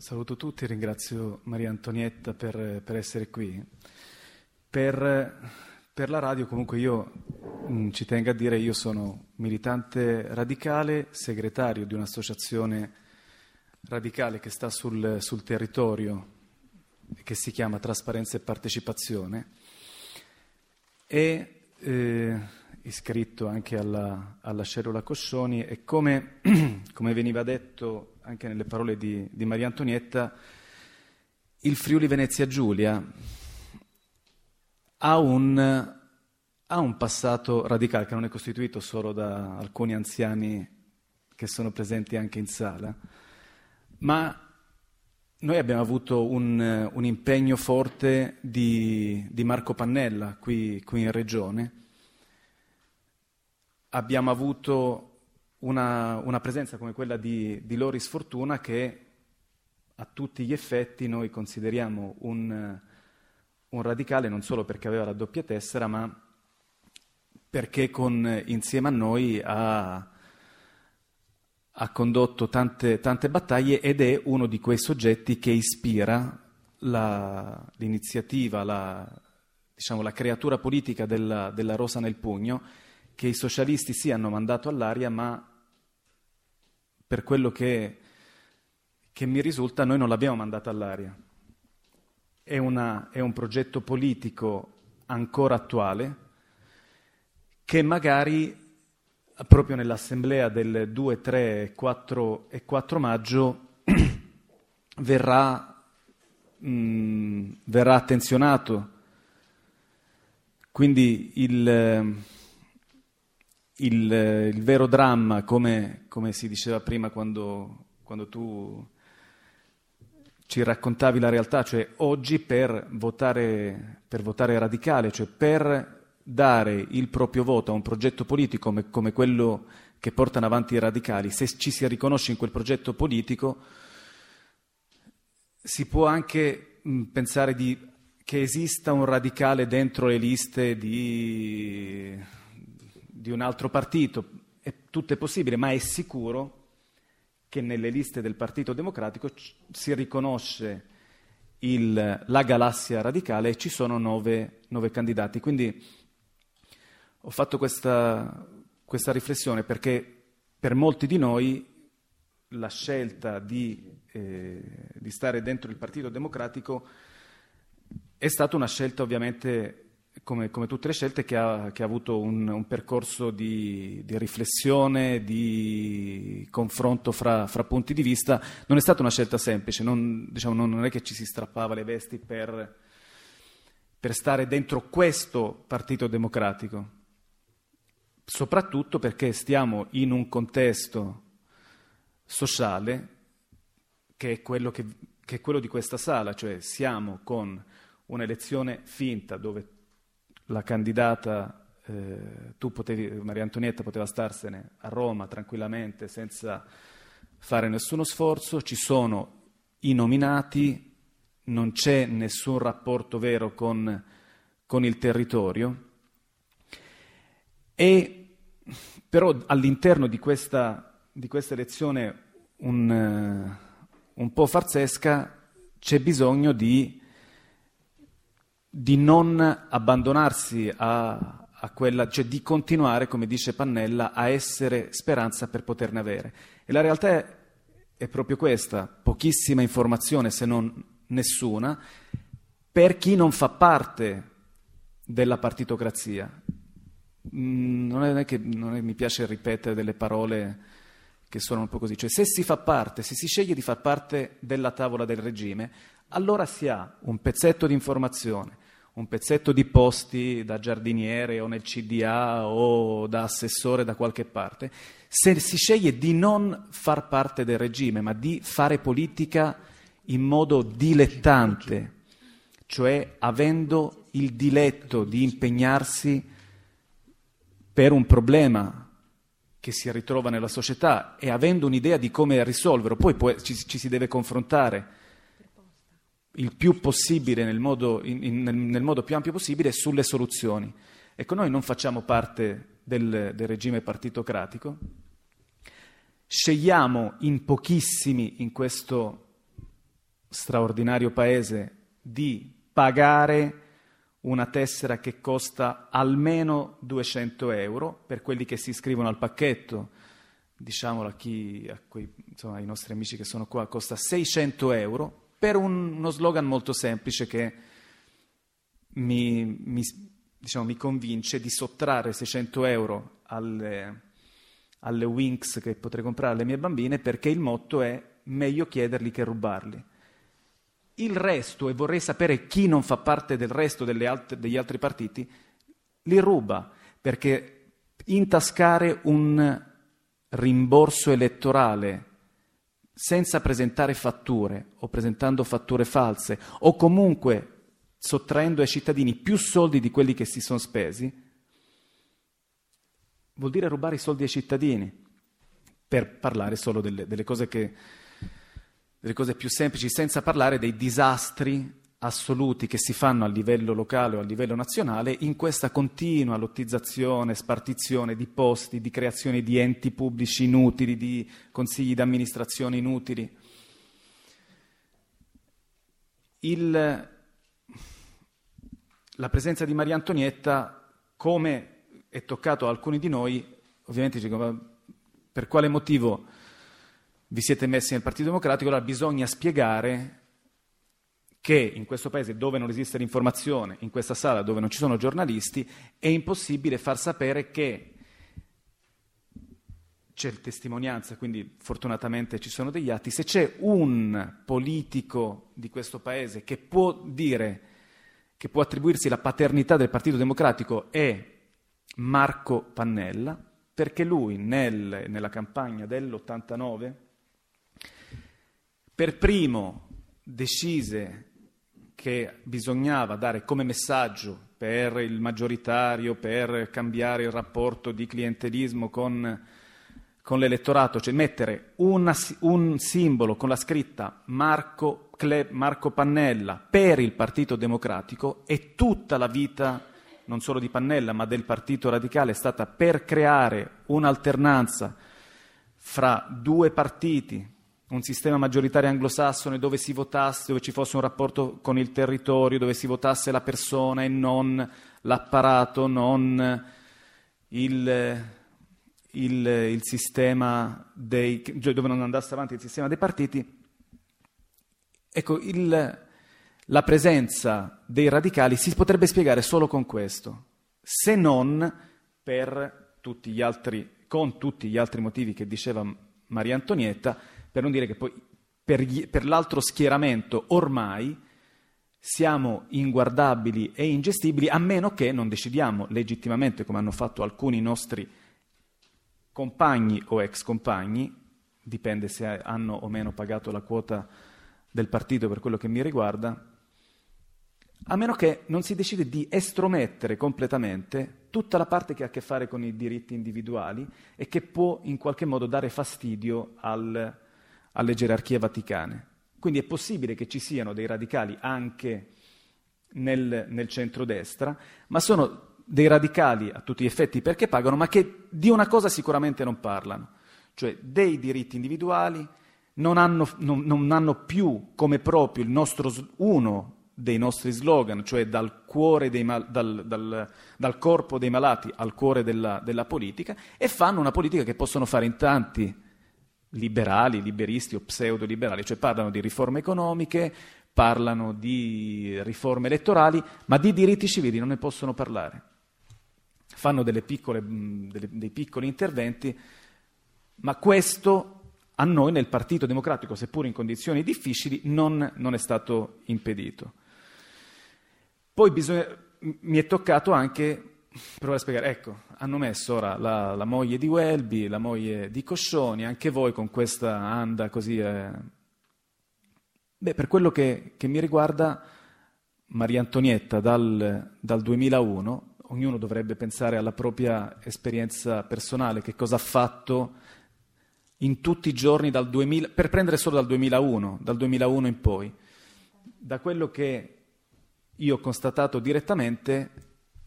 Saluto tutti, ringrazio Maria Antonietta per essere qui. Per la radio comunque io ci tengo a dire, io sono militante radicale, segretario di un'associazione radicale che sta sul territorio, che si chiama Trasparenza e Partecipazione, e iscritto anche alla cellula Coscioni, e come veniva detto anche nelle parole di Maria Antonietta, il Friuli Venezia Giulia ha un passato radicale che non è costituito solo da alcuni anziani che sono presenti anche in sala, ma noi abbiamo avuto un impegno forte di Marco Pannella qui in Regione. Abbiamo avuto una presenza come quella di Loris Fortuna, che a tutti gli effetti noi consideriamo un radicale, non solo perché aveva la doppia tessera, ma perché insieme a noi ha condotto tante battaglie ed è uno di quei soggetti che ispira l'iniziativa, la creatura politica della Rosa nel Pugno, che i socialisti sì hanno mandato all'aria, ma per quello che mi risulta noi non l'abbiamo mandata all'aria. È un progetto politico ancora attuale che magari proprio nell'assemblea del 2, 3, 4 e 4 maggio verrà attenzionato. Quindi il vero dramma, come si diceva prima quando tu ci raccontavi la realtà, cioè oggi per votare radicale, cioè per dare il proprio voto a un progetto politico come quello che portano avanti i radicali, se ci si riconosce in quel progetto politico, si può anche pensare che esista un radicale dentro le liste di un altro partito. Tutto è possibile, ma è sicuro che nelle liste del Partito Democratico si riconosce la galassia radicale e ci sono 9 candidati. Quindi ho fatto questa riflessione perché per molti di noi la scelta di stare dentro il Partito Democratico è stata una scelta ovviamente come tutte le scelte che ha avuto un percorso di riflessione, di confronto fra punti di vista. Non è stata una scelta semplice, non è che ci si strappava le vesti per stare dentro questo Partito Democratico, soprattutto perché stiamo in un contesto sociale che è quello di questa sala, cioè siamo con un'elezione finta dove la candidata, Maria Antonietta, poteva starsene a Roma tranquillamente senza fare nessuno sforzo, ci sono i nominati, non c'è nessun rapporto vero con il territorio, e però all'interno di questa elezione un po' farsesca c'è bisogno di non abbandonarsi a quella, cioè di continuare, come dice Pannella, a essere speranza per poterne avere. E la realtà è proprio questa: pochissima informazione, se non nessuna, per chi non fa parte della partitocrazia. Non è che mi piace ripetere delle parole che suonano un po' così, cioè se si sceglie di far parte della tavola del regime, allora si ha un pezzetto di informazione, un pezzetto di posti da giardiniere o nel CDA o da assessore da qualche parte. Se si sceglie di non far parte del regime, ma di fare politica in modo dilettante, cioè avendo il diletto di impegnarsi per un problema che si ritrova nella società e avendo un'idea di come risolverlo, poi ci si deve confrontare il più possibile, nel modo più ampio possibile, sulle soluzioni. Ecco, noi non facciamo parte del regime partitocratico, scegliamo in pochissimi in questo straordinario paese di pagare una tessera che costa almeno 200 euro per quelli che si iscrivono al pacchetto, diciamolo insomma, ai nostri amici che sono qua, costa 600 euro per uno slogan molto semplice che mi convince di sottrarre 600 euro alle Winx che potrei comprare alle mie bambine, perché il motto è meglio chiederli che rubarli. Il resto, e vorrei sapere chi non fa parte del resto degli altri partiti, li ruba, perché intascare un rimborso elettorale senza presentare fatture o presentando fatture false o comunque sottraendo ai cittadini più soldi di quelli che si sono spesi, vuol dire rubare i soldi ai cittadini, per parlare solo delle cose più semplici, senza parlare dei disastri assoluti che si fanno a livello locale o a livello nazionale in questa continua lottizzazione, spartizione di posti, di creazione di enti pubblici inutili, di consigli d'amministrazione inutili. La presenza di Maria Antonietta, come è toccato a alcuni di noi, ovviamente dicono, per quale motivo vi siete messi nel Partito Democratico? Allora bisogna spiegare che in questo paese dove non esiste l'informazione, in questa sala dove non ci sono giornalisti, è impossibile far sapere che c'è testimonianza, quindi fortunatamente ci sono degli atti. Se c'è un politico di questo paese che può dire, che può attribuirsi la paternità del Partito Democratico, è Marco Pannella, perché lui nella campagna dell'89 per primo decise che bisognava dare come messaggio per il maggioritario, per cambiare il rapporto di clientelismo con l'elettorato, cioè mettere un simbolo con la scritta Marco Pannella per il Partito Democratico, e tutta la vita non solo di Pannella ma del Partito Radicale è stata per creare un'alternanza fra due partiti, un sistema maggioritario anglosassone dove si votasse, dove ci fosse un rapporto con il territorio, dove si votasse la persona e non l'apparato, non il sistema dove non andasse avanti il sistema dei partiti. Ecco, la presenza dei radicali si potrebbe spiegare solo con questo, se non con tutti gli altri motivi che diceva Maria Antonietta, per non dire che poi per l'altro schieramento ormai siamo inguardabili e ingestibili, a meno che non decidiamo legittimamente, come hanno fatto alcuni nostri compagni o ex compagni, dipende se hanno o meno pagato la quota del partito per quello che mi riguarda, a meno che non si decide di estromettere completamente tutta la parte che ha a che fare con i diritti individuali e che può in qualche modo dare fastidio alle gerarchie vaticane. Quindi è possibile che ci siano dei radicali anche nel centrodestra, ma sono dei radicali a tutti gli effetti perché pagano, ma che di una cosa sicuramente non parlano, cioè dei diritti individuali. Non hanno più come proprio uno dei nostri slogan, cioè dal corpo dei malati al cuore della politica, e fanno una politica che possono fare in tanti liberali, liberisti o pseudo-liberali, cioè parlano di riforme economiche, parlano di riforme elettorali, ma di diritti civili non ne possono parlare. Fanno dei piccoli interventi, ma questo a noi nel Partito Democratico, seppur in condizioni difficili, non è stato impedito. Poi mi è toccato anche provare a spiegare, ecco, hanno messo ora la moglie di Welby, la moglie di Coscioni, anche voi con questa anda così. Per quello che mi riguarda, Maria Antonietta dal 2001, ognuno dovrebbe pensare alla propria esperienza personale, che cosa ha fatto in tutti i giorni dal 2000, per prendere solo dal 2001 in poi. Da quello che io ho constatato direttamente,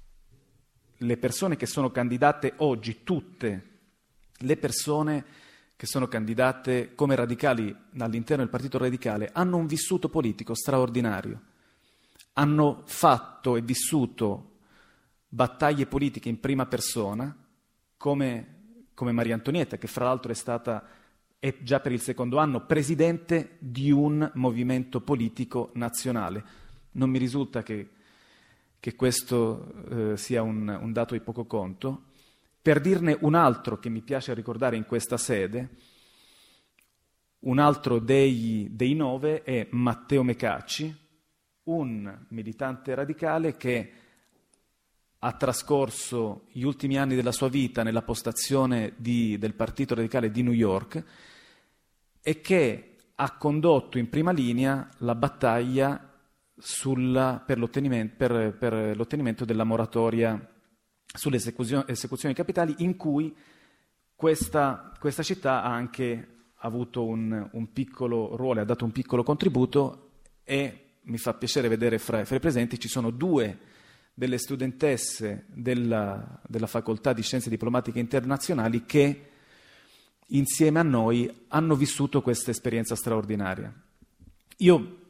le persone che sono candidate oggi, tutte le persone che sono candidate come radicali all'interno del Partito Radicale hanno un vissuto politico straordinario. Hanno fatto e vissuto battaglie politiche in prima persona, come Maria Antonietta, che fra l'altro è già per il secondo anno presidente di un movimento politico nazionale. Non mi risulta che questo sia un dato di poco conto. Per dirne un altro che mi piace ricordare in questa sede, un altro dei 9 è Matteo Mecacci, un militante radicale che ha trascorso gli ultimi anni della sua vita nella postazione del Partito Radicale di New York e che ha condotto in prima linea la battaglia per l'ottenimento della moratoria sulle esecuzioni capitali, in cui questa città ha anche avuto un piccolo ruolo, ha dato un piccolo contributo, e mi fa piacere vedere fra i presenti ci sono 2 delle studentesse della Facoltà di Scienze Diplomatiche Internazionali che insieme a noi hanno vissuto questa esperienza straordinaria. Io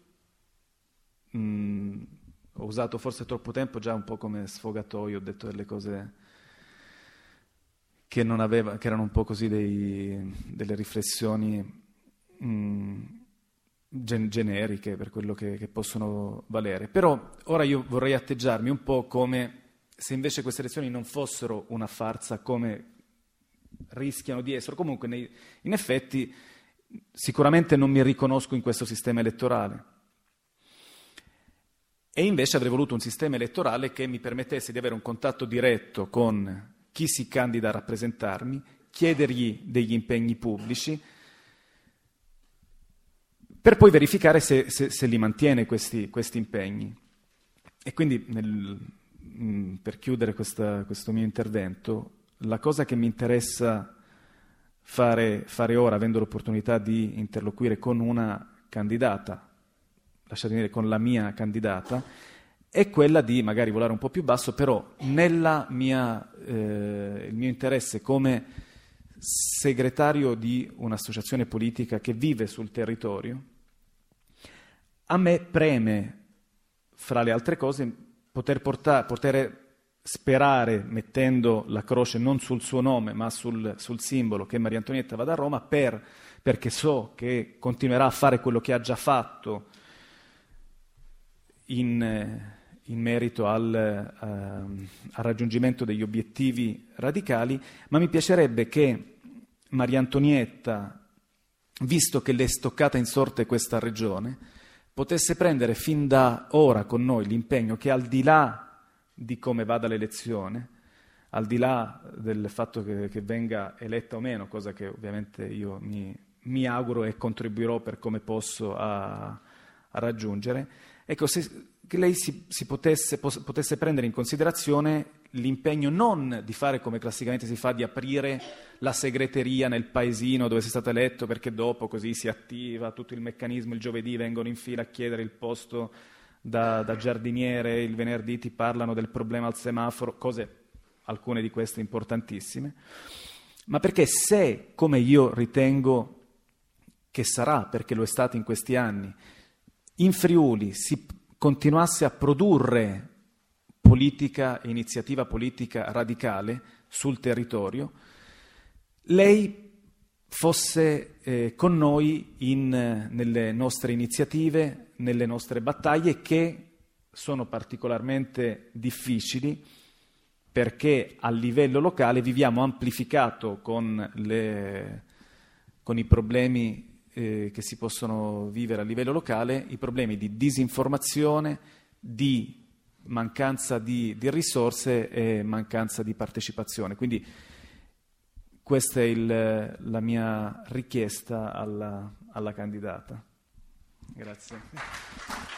ho usato forse troppo tempo già un po' come sfogatoio, ho detto delle cose che erano un po' così delle riflessioni generiche per quello che possono valere. Però ora io vorrei atteggiarmi un po' come se invece queste elezioni non fossero una farsa come rischiano di essere. Comunque in effetti sicuramente non mi riconosco in questo sistema elettorale. E invece avrei voluto un sistema elettorale che mi permettesse di avere un contatto diretto con chi si candida a rappresentarmi, chiedergli degli impegni pubblici, per poi verificare se li mantiene questi impegni. E quindi, per chiudere questo mio intervento, la cosa che mi interessa fare ora, avendo l'opportunità di interloquire con una candidata, lasciatemi dire con la mia candidata, è quella di magari volare un po' più basso, però il mio interesse come segretario di un'associazione politica che vive sul territorio, a me preme, fra le altre cose, poter sperare, mettendo la croce non sul suo nome ma sul simbolo, che Maria Antonietta vada a Roma, perché so che continuerà a fare quello che ha già fatto in merito al raggiungimento degli obiettivi radicali, ma mi piacerebbe che Maria Antonietta, visto che le è stoccata in sorte questa regione, potesse prendere fin da ora con noi l'impegno che, al di là di come vada l'elezione, al di là del fatto che venga eletta o meno, cosa che ovviamente io mi auguro e contribuirò per come posso a raggiungere, ecco, che lei potesse prendere in considerazione l'impegno non di fare come classicamente si fa, di aprire la segreteria nel paesino dove sei stato eletto, perché dopo così si attiva tutto il meccanismo, il giovedì vengono in fila a chiedere il posto da giardiniere, il venerdì ti parlano del problema al semaforo, alcune di queste importantissime, ma perché se, come io ritengo che sarà, perché lo è stato in questi anni, in Friuli si continuasse a produrre politica e iniziativa politica radicale sul territorio, lei fosse con noi nelle nostre iniziative, nelle nostre battaglie, che sono particolarmente difficili perché a livello locale viviamo amplificato con i problemi che si possono vivere a livello locale, i problemi di disinformazione, di mancanza di risorse e mancanza di partecipazione. Quindi questa è la mia richiesta alla candidata. Grazie.